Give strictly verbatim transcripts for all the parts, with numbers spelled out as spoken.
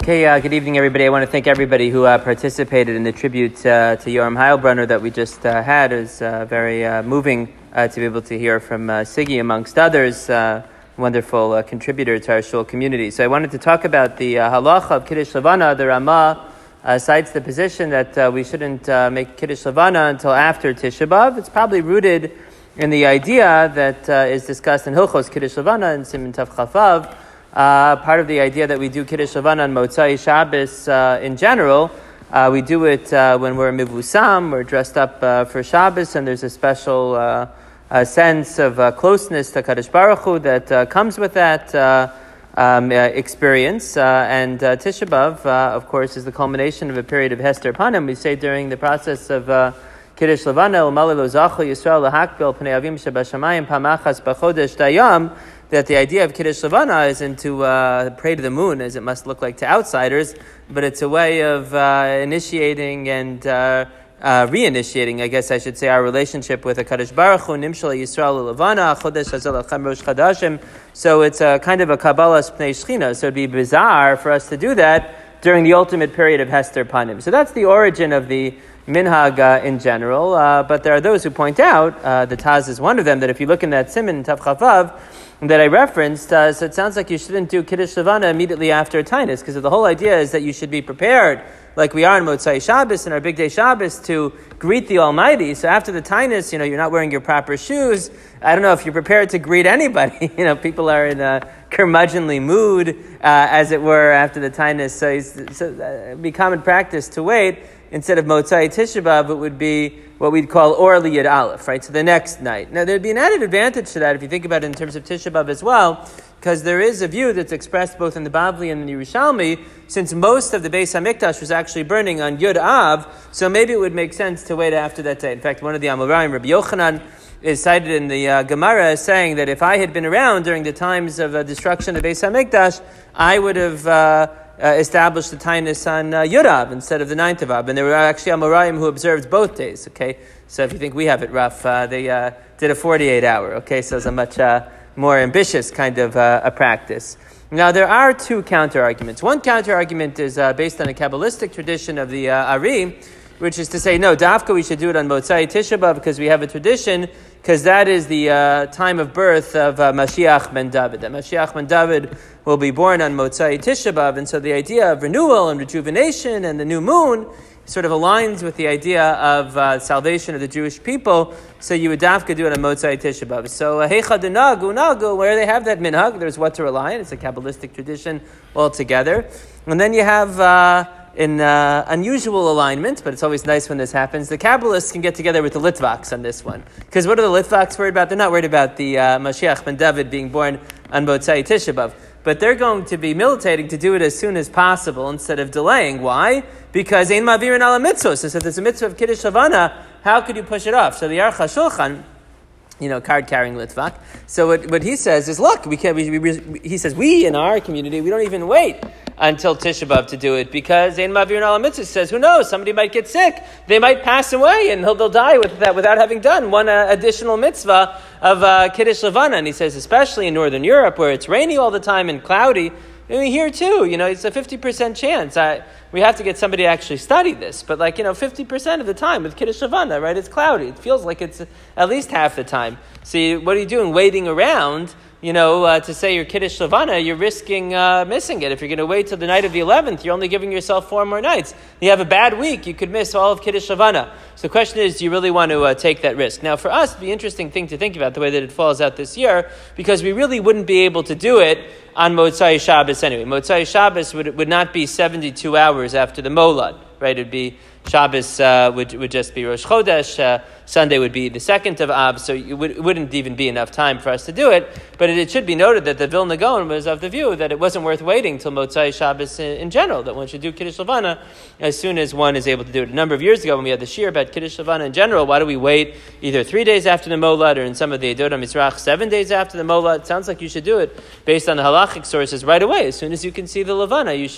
Okay, uh, good evening, everybody. I want to thank everybody who uh, participated in the tribute uh, to Yoram Heilbrunner that we just uh, had. It was uh, very uh, moving uh, to be able to hear from uh, Siggy, amongst others, uh, wonderful uh, contributor to our shul community. So I wanted to talk about the uh, halacha of Kiddush Levana. The Ramah uh, cites the position that uh, we shouldn't uh, make Kiddush Levana until after Tisha B'Av. It's probably rooted in the idea that uh, is discussed in Hilchos Kiddush Levana and Siman Tav Chavav. Uh, part of the idea that we do Kiddush Levana on Motzai Shabbos uh, in general, uh, we do it uh, when we're mivusam, we're dressed up uh, for Shabbos, and there's a special uh, uh, sense of uh, closeness to Kadosh Baruch Hu that uh, comes with that uh, um, uh, experience. Uh, and uh, Tisha B'Av, uh, of course, is the culmination of a period of Hester Panim. We say during the process of uh, Kiddush Levana, Umali lo zachu Yisrael lahakbil pnei avim shebashamayim pamachas b'chodesh dayam, that the idea of Kiddush Levana isn't to uh, pray to the moon, as it must look like to outsiders, but it's a way of uh, initiating and uh, uh, reinitiating, I guess I should say, our relationship with HaKadosh Baruch Hu, Nimshal Yisrael Levana, Chodesh Hazel Achem Rosh Chadashim. So it's a kind of a Kabbalah Pnei Shechina. So it'd be bizarre for us to do that during the ultimate period of Hester Panim. So that's the origin of the minhag uh, in general. Uh, but there are those who point out, uh, the Taz is one of them, that if you look in that Siman Tav Chavav that I referenced, uh, so it sounds like you shouldn't do Kiddush Levana immediately after Tainus, because the whole idea is that you should be prepared, like we are in Motzai Shabbos and our Big Day Shabbos, to greet the Almighty. So after the Tainus, you know, you're not wearing your proper shoes. I don't know if you're prepared to greet anybody. You know, people are in a curmudgeonly mood, uh, as it were, after the Tainus. So, so uh, it'd be common practice to wait. Instead of Motzai Tisha B'Av, it would be what we'd call Or Liyad Aleph, right? So the next night. Now, there'd be an added advantage to that if you think about it in terms of Tisha B'Av as well, because there is a view that's expressed both in the Bavli and the Yerushalmi, since most of the Beis HaMikdash was actually burning on Yud Av, so maybe it would make sense to wait after that day. In fact, one of the Amoraim, Rabbi Yochanan, is cited in the uh, Gemara as saying that if I had been around during the times of uh, destruction of Beis HaMikdash, I would have Uh, Uh, established the Tainus on uh, Yud Av instead of the ninth of Av. And there were actually Amoraim who observed both days, okay? So if you think we have it rough, uh, they uh, did a forty-eight hour, okay? So it's a much uh, more ambitious kind of uh, a practice. Now, there are two counter-arguments. One counter-argument is uh, based on a Kabbalistic tradition of the uh, Ari, which is to say, no, Dafka, we should do it on Motzai Tisha B'Av because we have a tradition, because that is the uh, time of birth of uh, Mashiach ben David. That Mashiach ben David will be born on Motzai Tisha B'Av, and so the idea of renewal and rejuvenation and the new moon sort of aligns with the idea of uh, salvation of the Jewish people, so you would Dafka do it on Motzai Tisha B'Av. So, Heicha Denagu Nagu, where they have that minhag, there's what to rely on. It's a Kabbalistic tradition altogether. And then you have Uh, in uh, unusual alignment, but it's always nice when this happens, the Kabbalists can get together with the Litvaks on this one. Because what are the Litvaks worried about? They're not worried about the uh, Mashiach ben David being born on Motzai Tisha B'Av. But they're going to be militating to do it as soon as possible instead of delaying. Why? Because Ein Mavirin ala mitzvos. So if there's a mitzvah of Kiddush Levana, how could you push it off? So the Aruch HaShulchan, you know, card-carrying Litvak. So what, what he says is, look, we can't. We, we, he says, we in our community, we don't even wait until Tisha B'Av to do it, because Ein Mavir Ala Mitzvah says, who knows, somebody might get sick, they might pass away, and they'll die with that without having done one uh, additional mitzvah of uh, Kiddush Levana. And he says, especially in Northern Europe, where it's rainy all the time and cloudy, I mean, here too, you know, it's a fifty percent chance. I, we have to get somebody to actually study this, but like, you know, fifty percent of the time with Kiddush Levana, right, it's cloudy. It feels like it's at least half the time. See, what are you doing waiting around? You know, uh, to say your Kiddush Levana, you're risking uh, missing it. If you're going to wait till the night of the eleventh, you're only giving yourself four more nights. You have a bad week, you could miss all of Kiddush Levana. So the question is, do you really want to uh, take that risk? Now, for us, the interesting thing to think about, the way that it falls out this year, because we really wouldn't be able to do it on Motzai Shabbos anyway. Motzai Shabbos would, would not be seventy-two hours after the Molad, right? It would be Shabbos uh, would would just be Rosh Chodesh. Uh, Sunday would be the second of Av, so it, would, it wouldn't even be enough time for us to do it. But it, it should be noted that the Vilna Gaon was of the view that it wasn't worth waiting till Motzai Shabbos in, in general, that one should do Kiddush Levana as soon as one is able to do it. A number of years ago, when we had the shir about Kiddush Levana in general, why do we wait either three days after the Molad, or in some of the Edot HaMizrach, seven days after the Molad? It sounds like you should do it based on the halachic sources right away. As soon as you can see the Levana, you should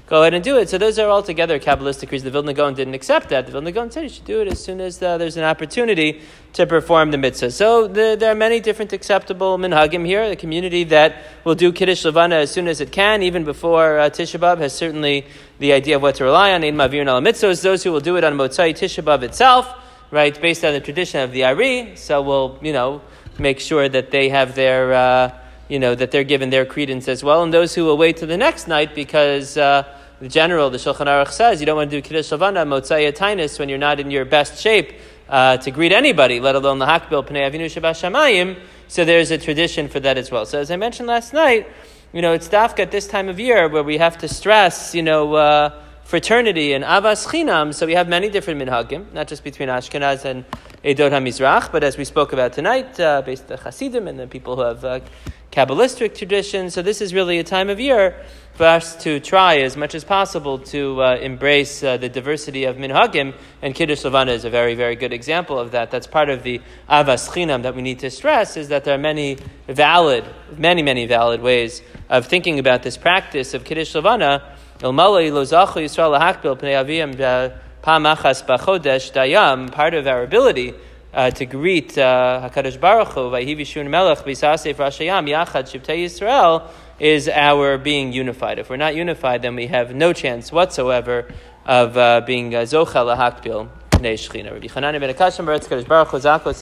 go ahead and do it. So those are altogether Kabbalistic reasons. The Vilna Gaon didn't accept that. The Vilna Gaon said you should do it as soon as uh, there's an opportunity to perform the mitzvah. So the, there are many different acceptable minhagim here. The community that will do Kiddush Levana as soon as it can, even before uh, Tisha B'Av, has certainly the idea of what to rely on. Ein Mavir Al Mitzvos. Those who will do it on Motzai Tisha B'Av itself, right, based on the tradition of the Ari. So we'll, you know, make sure that they have their, uh, you know, that they're given their credence as well. And those who will wait till the next night because uh, the general, the Shulchan Aruch says, you don't want to do Kiddush Levana, Motzai Tainus, when you're not in your best shape uh, to greet anybody, let alone the Hakbil, Pnei Avinu Shabash Shamayim. So there's a tradition for that as well. So as I mentioned last night, you know, it's dafka at this time of year where we have to stress, you know, uh, fraternity and avas chinam. So we have many different minhagim, not just between Ashkenaz and Edot HaMizrach, but as we spoke about tonight, uh, based on the Hasidim and the people who have uh, Kabbalistic traditions. So this is really a time of year for us to try as much as possible to uh, embrace uh, the diversity of minhagim, and Kiddush Levana is a very, very good example of that. That's part of the avas chinam that we need to stress, is that there are many valid, many, many valid ways of thinking about this practice of Kiddush Levana. Part of our ability uh, to greet uh, HaKadosh Baruch Hu, Vayhi Melech B'Sasef Rashayam Yachad Shivtei Yisrael, is our being unified. If we're not unified, then we have no chance whatsoever of uh, being Zocha LaHakbil Pnei Shechina. Rabbi Chananya ben Akashim Baruch HaKadosh Baruch Hu Zakos